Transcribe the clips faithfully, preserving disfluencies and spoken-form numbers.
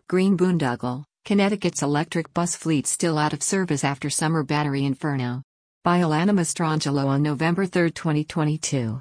Green boondoggle, Connecticut's electric bus fleet still out of service after summer battery inferno. By Alana Mastrangelo on November third, twenty twenty-two.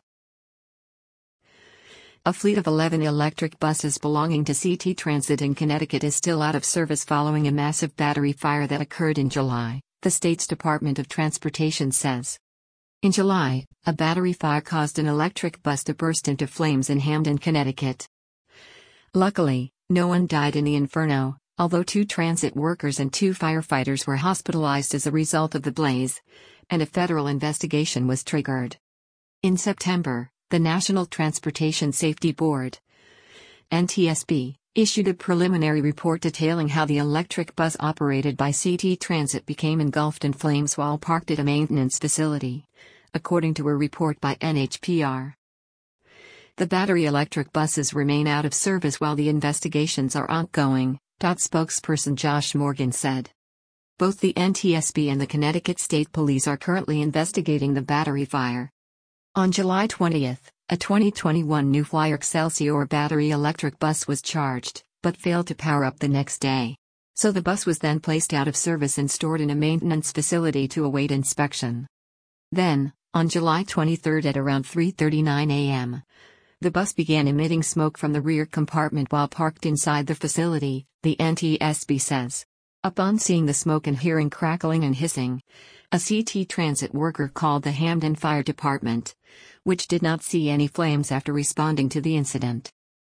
A fleet of eleven electric buses belonging to C T Transit in Connecticut is still out of service following a massive battery fire that occurred in July, the state's Department of Transportation says. In July, a battery fire caused an electric bus to burst into flames in Hamden, Connecticut. Luckily, no one died in the inferno, although two transit workers and two firefighters were hospitalized as a result of the blaze, and a federal investigation was triggered. In September, the National Transportation Safety Board, N T S B, issued a preliminary report detailing how the electric bus operated by C T Transit became engulfed in flames while parked at a maintenance facility, according to a report by N H P R. The battery electric buses remain out of service while the investigations are ongoing, spokesperson Josh Morgan said. Both the N T S B and the Connecticut State Police are currently investigating the battery fire. On July twentieth, a twenty twenty-one New Flyer Excelsior battery electric bus was charged, but failed to power up the next day. So the bus was then placed out of service and stored in a maintenance facility to await inspection. Then, on July twenty-third at around three thirty-nine a m, the bus began emitting smoke from the rear compartment while parked inside the facility, the N T S B says. Upon seeing the smoke and hearing crackling and hissing, a C T Transit worker called the Hamden Fire Department, which did not see any flames after responding to the incident.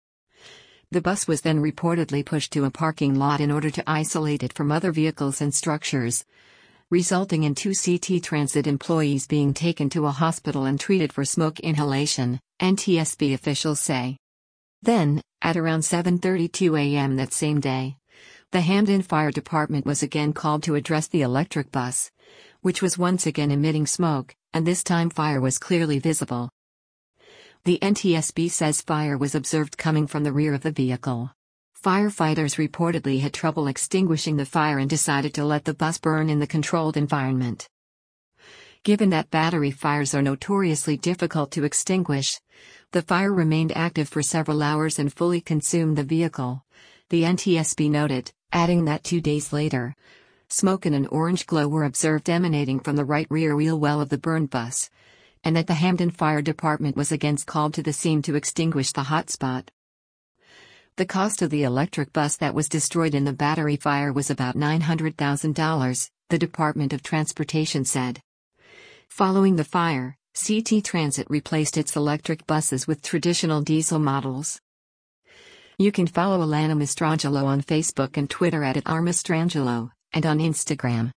The bus was then reportedly pushed to a parking lot in order to isolate it from other vehicles and structures, resulting in two C T Transit employees being taken to a hospital and treated for smoke inhalation, N T S B officials say. Then, at around seven thirty-two a m that same day, the Hamden Fire Department was again called to address the electric bus, which was once again emitting smoke, and this time fire was clearly visible. The N T S B says fire was observed coming from the rear of the vehicle. Firefighters reportedly had trouble extinguishing the fire and decided to let the bus burn in the controlled environment. Given that battery fires are notoriously difficult to extinguish, the fire remained active for several hours and fully consumed the vehicle, the N T S B noted, adding that two days later, smoke and an orange glow were observed emanating from the right rear wheel well of the burned bus, and that the Hamden Fire Department was again called to the scene to extinguish the hotspot. The cost of the electric bus that was destroyed in the battery fire was about nine hundred thousand dollars, the Department of Transportation said. Following the fire, C T Transit replaced its electric buses with traditional diesel models. You can follow Alana Mastrangelo on Facebook and Twitter at, at r mastrangelo, and on Instagram